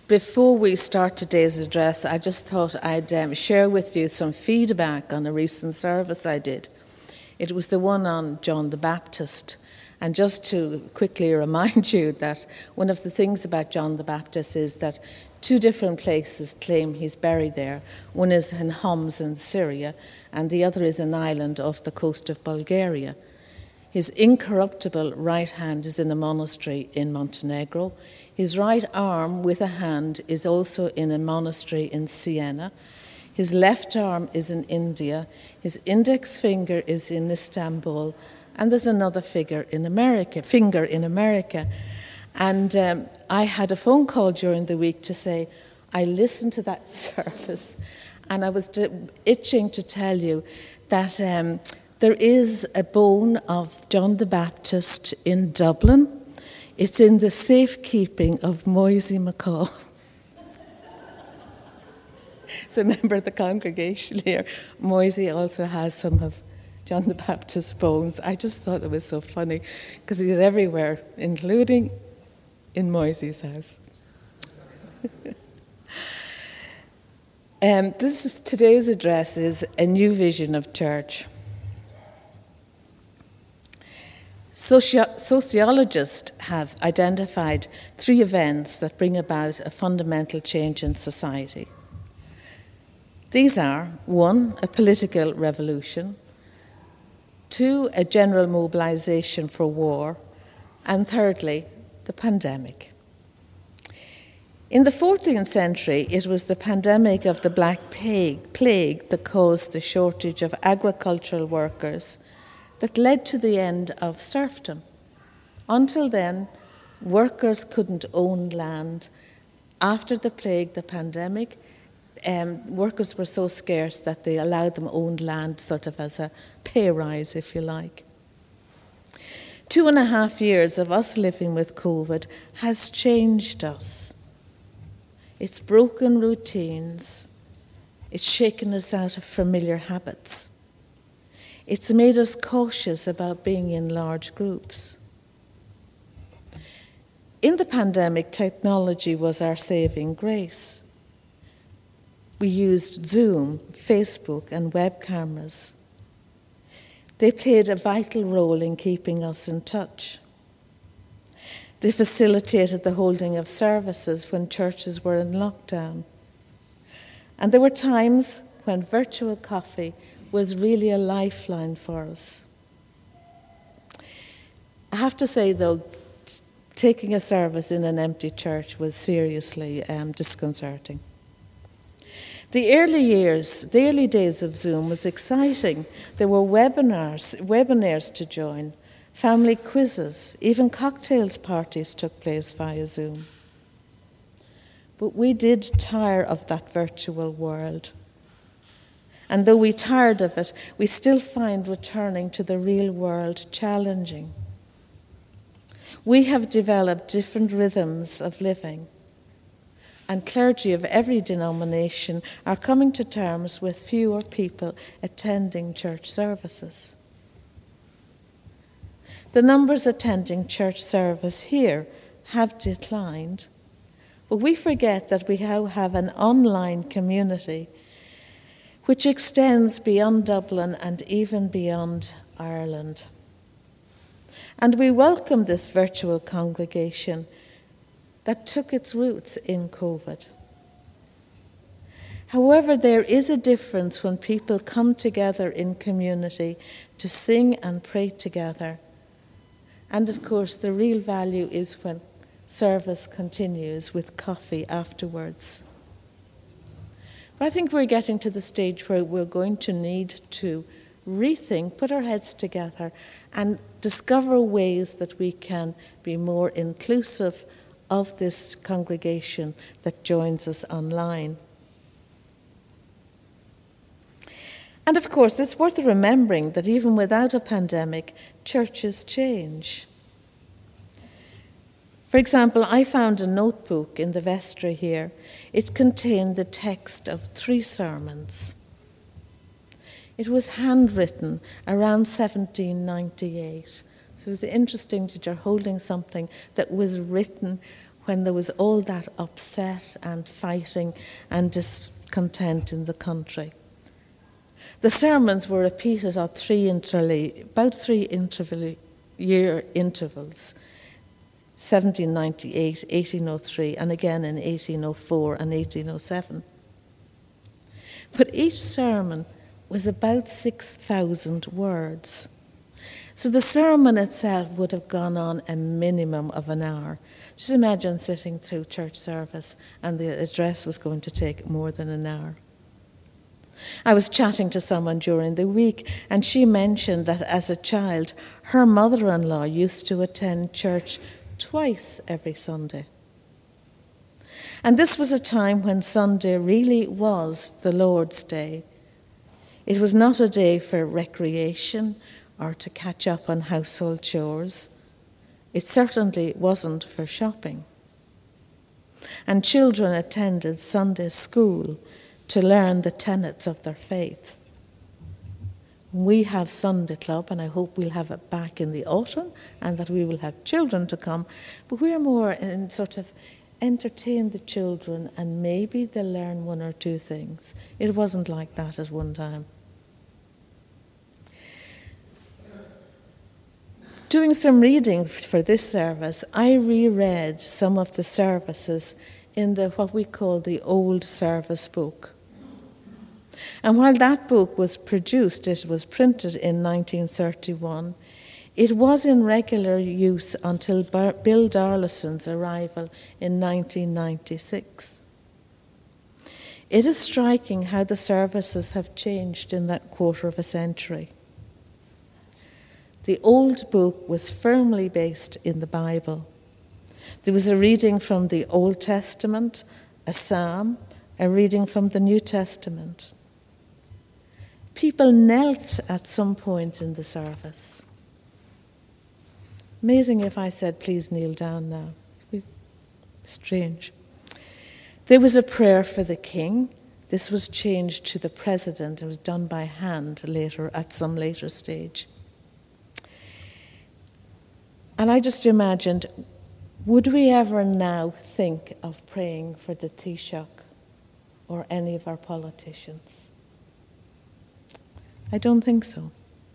Before we start today's address, I just thought I'd share with you some feedback on a recent service I did. It was the one on John the Baptist. And just to quickly remind you that one of the things about John the Baptist is that two different places claim he's buried there. One is in Homs in Syria, and the other is an island off the coast of Bulgaria. His incorruptible right hand is in a monastery in Montenegro. His right arm with a hand is also in a monastery in Siena. His left arm is in India. His index finger is in Istanbul. And there's another finger in America. And I had a phone call during the week to say, I listened to that service, and I was itching to tell you that there is a bone of John the Baptist in Dublin. It's in the safekeeping of Moisey McCall. So a member of the congregation here, Moisey also has some of John the Baptist's bones. I just thought it was so funny because he's everywhere, including in Moisey's house. Today's address is A New Vision of Church. Sociologists have identified 3 events that bring about a fundamental change in society. These are 1, a political revolution, 2, a general mobilization for war, and thirdly, the pandemic. In the 14th century, it was the pandemic of the Black Plague that caused the shortage of agricultural workers that led to the end of serfdom. Until then, workers couldn't own land. After the plague, the pandemic, workers were so scarce that they allowed them owned land sort of as a pay rise, if you like. 2.5 years of us living with COVID has changed us. It's broken routines. It's shaken us out of familiar habits. It's made us cautious about being in large groups. In the pandemic, technology was our saving grace. We used Zoom, Facebook, and web cameras. They played a vital role in keeping us in touch. They facilitated the holding of services when churches were in lockdown. And there were times when virtual coffee was really a lifeline for us. I have to say, though, taking a service in an empty church was seriously disconcerting. The early days of Zoom was exciting. There were webinars to join, family quizzes, even cocktails parties took place via Zoom. But we did tire of that virtual world. And though we tired of it, we still find returning to the real world challenging. We have developed different rhythms of living, and clergy of every denomination are coming to terms with fewer people attending church services. The numbers attending church service here have declined, but we forget that we now have an online community which extends beyond Dublin and even beyond Ireland. And we welcome this virtual congregation that took its roots in COVID. However, there is a difference when people come together in community to sing and pray together. And of course, the real value is when service continues with coffee afterwards. But I think we're getting to the stage where we're going to need to rethink, put our heads together, and discover ways that we can be more inclusive of this congregation that joins us online. And of course, it's worth remembering that even without a pandemic, churches change. For example, I found a notebook in the vestry here. It contained the text of 3 sermons. It was handwritten around 1798. So it was interesting that you're holding something that was written when there was all that upset and fighting and discontent in the country. The sermons were repeated at about 3 year intervals, 1798, 1803, and again in 1804 and 1807. But each sermon was about 6,000 words. So the sermon itself would have gone on a minimum of an hour. Just imagine sitting through church service and the address was going to take more than an hour. I was chatting to someone during the week, and she mentioned that as a child, her mother-in-law used to attend church twice every Sunday. And this was a time when Sunday really was the Lord's Day. It was not a day for recreation or to catch up on household chores. It certainly wasn't for shopping. And children attended Sunday school to learn the tenets of their faith. We have Sunday Club, and I hope we'll have it back in the autumn and that we will have children to come, but we're more in sort of entertain the children and maybe they'll learn 1 or 2 things. It wasn't like that at one time. Doing some reading for this service, I reread some of the services in what we call the Old Service Book. And while that book was produced, it was printed in 1931, it was in regular use until Bill Darlison's arrival in 1996. It is striking how the services have changed in that quarter of a century. The old book was firmly based in the Bible. There was a reading from the Old Testament, a psalm, a reading from the New Testament. People knelt at some point in the service. Amazing if I said, please kneel down now. Strange. There was a prayer for the king. This was changed to the president. It was done by hand later, at some later stage. And I just imagined, would we ever now think of praying for the Taoiseach or any of our politicians? I don't think so.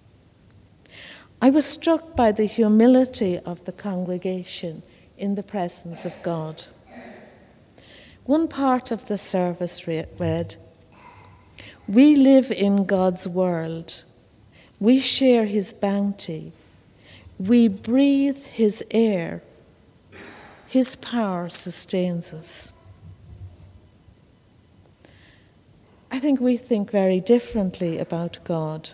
I was struck by the humility of the congregation in the presence of God. One part of the service read, "We live in God's world. We share his bounty. We breathe his air. His power sustains us." I think we think very differently about God.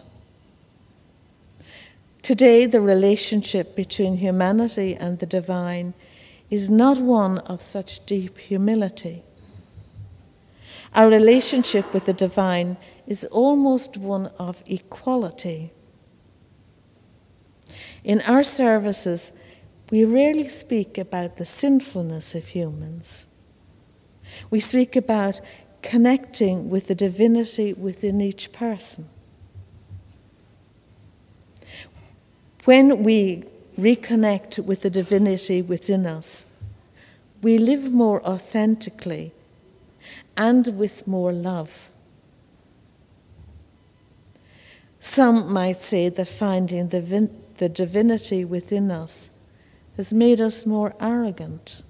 Today, the relationship between humanity and the divine is not one of such deep humility. Our relationship with the divine is almost one of equality. In our services, we rarely speak about the sinfulness of humans. We speak about connecting with the divinity within each person. When we reconnect with the divinity within us, we live more authentically and with more love. Some might say that finding the divinity within us has made us more arrogant.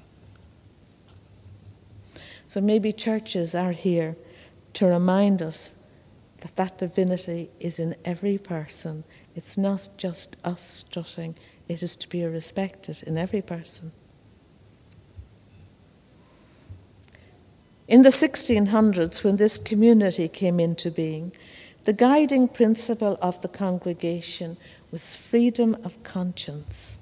So maybe churches are here to remind us that that divinity is in every person. It's not just us strutting, it is to be respected in every person. In the 1600s, when this community came into being, the guiding principle of the congregation was freedom of conscience.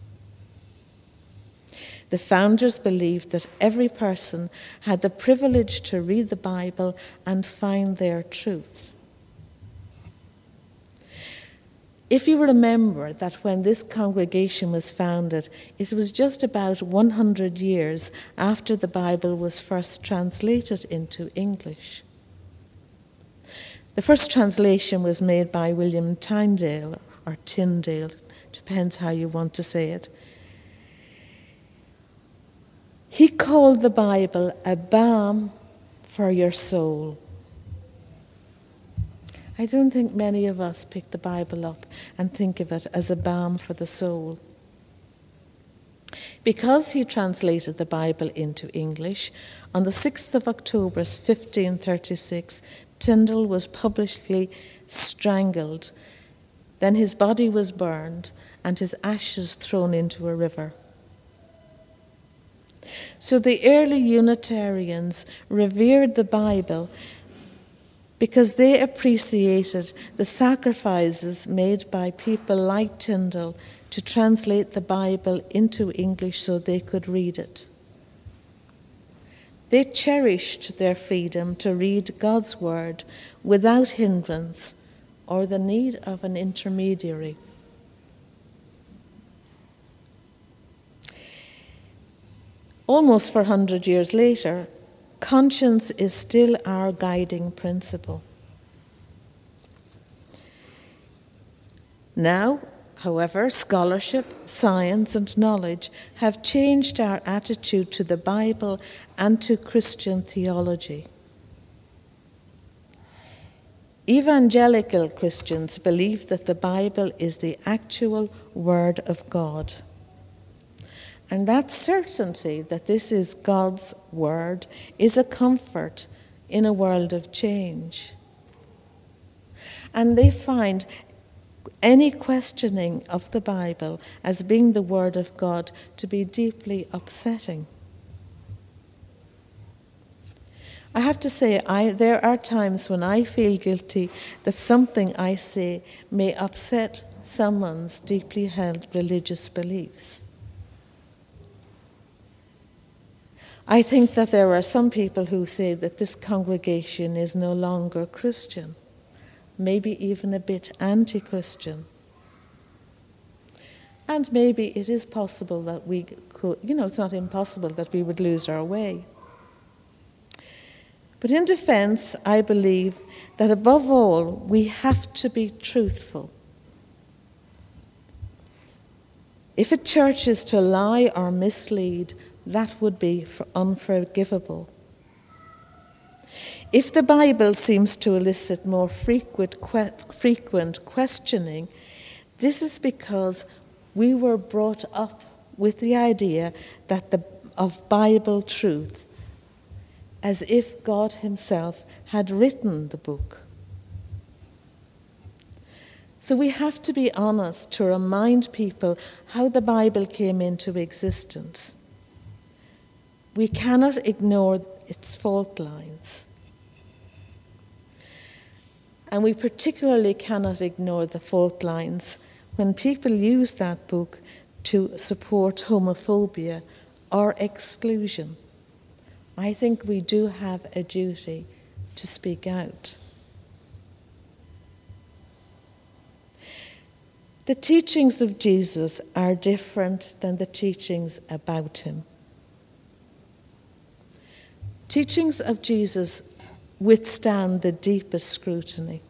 The founders believed that every person had the privilege to read the Bible and find their truth. If you remember that when this congregation was founded, it was just about 100 years after the Bible was first translated into English. The first translation was made by William Tyndale, or Tyndale, depends how you want to say it. He called the Bible a balm for your soul. I don't think many of us pick the Bible up and think of it as a balm for the soul. Because he translated the Bible into English, on the 6th of October 1536, Tyndale was publicly strangled. Then his body was burned and his ashes thrown into a river. So the early Unitarians revered the Bible because they appreciated the sacrifices made by people like Tyndale to translate the Bible into English so they could read it. They cherished their freedom to read God's word without hindrance or the need of an intermediary. Almost 400 years later, conscience is still our guiding principle. Now, however, scholarship, science, and knowledge have changed our attitude to the Bible and to Christian theology. Evangelical Christians believe that the Bible is the actual Word of God. And that certainty that this is God's Word is a comfort in a world of change. And they find any questioning of the Bible as being the Word of God to be deeply upsetting. I have to say, there are times when I feel guilty that something I say may upset someone's deeply held religious beliefs. I think that there are some people who say that this congregation is no longer Christian, maybe even a bit anti-Christian. And maybe it is possible that we could, it's not impossible that we would lose our way. But in defense, I believe that above all, we have to be truthful. If a church is to lie or mislead, that would be unforgivable. If the Bible seems to elicit more frequent questioning, this is because we were brought up with the idea of Bible truth, as if God himself had written the book. So we have to be honest to remind people how the Bible came into existence. We cannot ignore its fault lines. And we particularly cannot ignore the fault lines when people use that book to support homophobia or exclusion. I think we do have a duty to speak out. The teachings of Jesus are different than the teachings about him. Teachings of Jesus withstand the deepest scrutiny.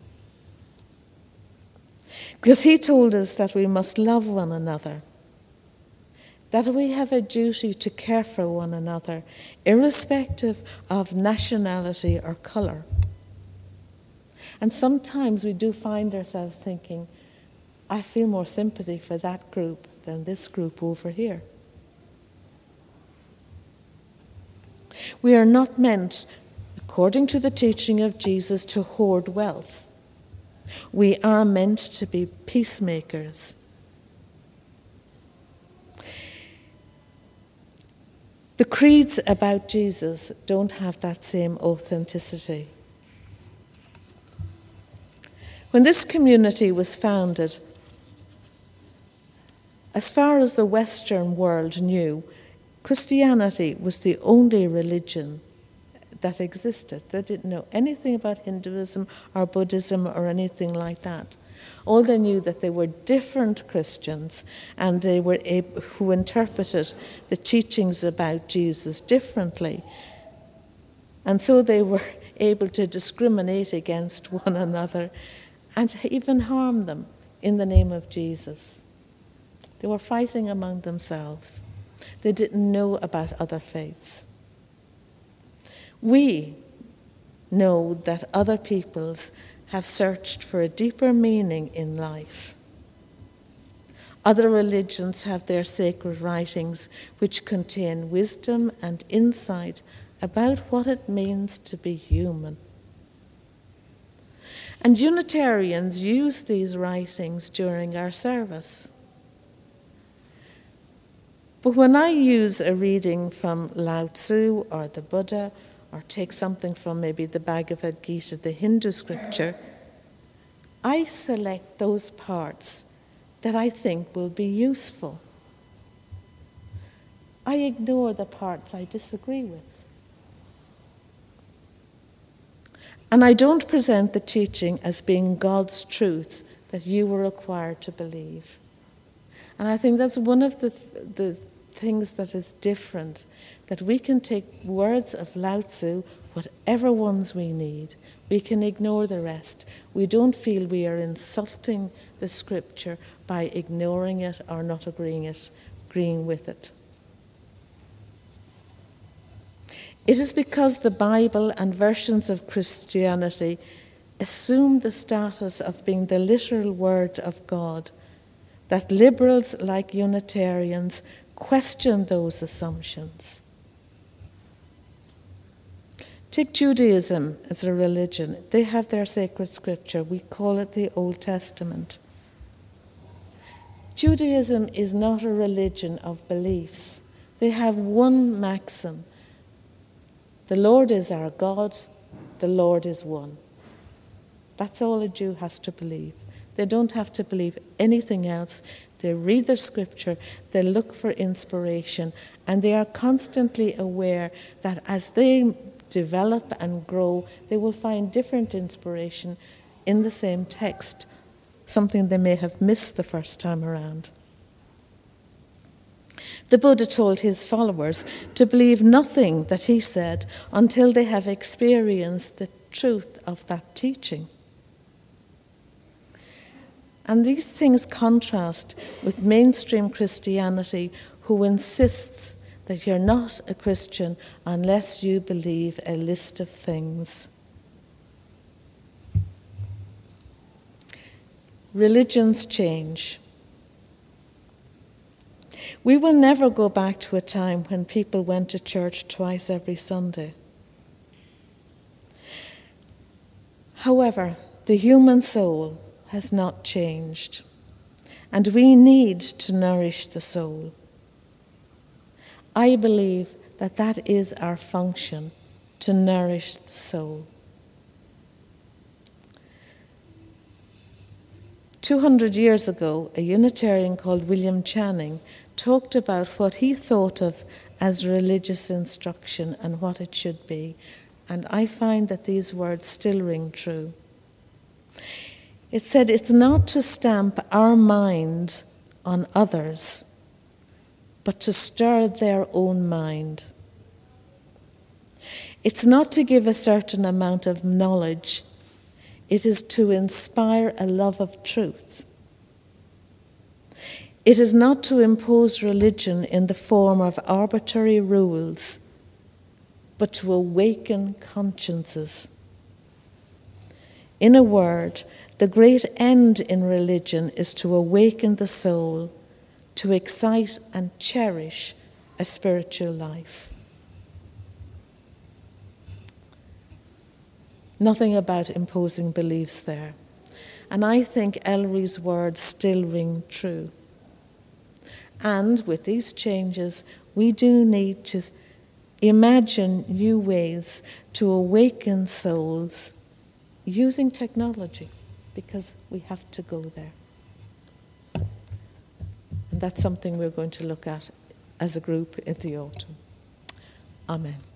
Because he told us that we must love one another, that we have a duty to care for one another, irrespective of nationality or colour. And sometimes we do find ourselves thinking, I feel more sympathy for that group than this group over here. We are not meant, according to the teaching of Jesus, to hoard wealth. We are meant to be peacemakers. The creeds about Jesus don't have that same authenticity. When this community was founded, as far as the Western world knew, Christianity was the only religion that existed. They didn't know anything about Hinduism or Buddhism or anything like that. All they knew that they were different Christians, and they were who interpreted the teachings about Jesus differently. And so they were able to discriminate against one another and even harm them in the name of Jesus. They were fighting among themselves. They didn't know about other faiths. We know that other peoples have searched for a deeper meaning in life. Other religions have their sacred writings which contain wisdom and insight about what it means to be human. And Unitarians use these writings during our service. But when I use a reading from Lao Tzu or the Buddha, or take something from maybe the Bhagavad Gita, the Hindu scripture, I select those parts that I think will be useful. I ignore the parts I disagree with. And I don't present the teaching as being God's truth that you were required to believe. And I think that's one of the things that is different, that we can take words of Lao Tzu, whatever ones we need. We can ignore the rest. We don't feel we are insulting the scripture by ignoring it or not agreeing with it. It is because the Bible and versions of Christianity assume the status of being the literal word of God that liberals like Unitarians question those assumptions. Take Judaism as a religion. They have their sacred scripture. We call it the Old Testament. Judaism is not a religion of beliefs. They have one maxim. The Lord is our God. The Lord is one. That's all a Jew has to believe. They don't have to believe anything else. They read their scripture, they look for inspiration, and they are constantly aware that as they develop and grow, they will find different inspiration in the same text, something they may have missed the first time around. The Buddha told his followers to believe nothing that he said until they have experienced the truth of that teaching. And these things contrast with mainstream Christianity, who insists that you're not a Christian unless you believe a list of things. Religions change. We will never go back to a time when people went to church twice every Sunday. However, the human soul has not changed, and we need to nourish the soul. I believe that that is our function, to nourish the soul. 200 years ago, a Unitarian called William Channing talked about what he thought of as religious instruction and what it should be, and I find that these words still ring true. It said, it's not to stamp our mind on others, but to stir their own mind. It's not to give a certain amount of knowledge. It is to inspire a love of truth. It is not to impose religion in the form of arbitrary rules, but to awaken consciences. In a word, the great end in religion is to awaken the soul, to excite and cherish a spiritual life. Nothing about imposing beliefs there. And I think Ellery's words still ring true. And with these changes, we do need to imagine new ways to awaken souls using technology, because we have to go there. And that's something we're going to look at as a group in the autumn. Amen.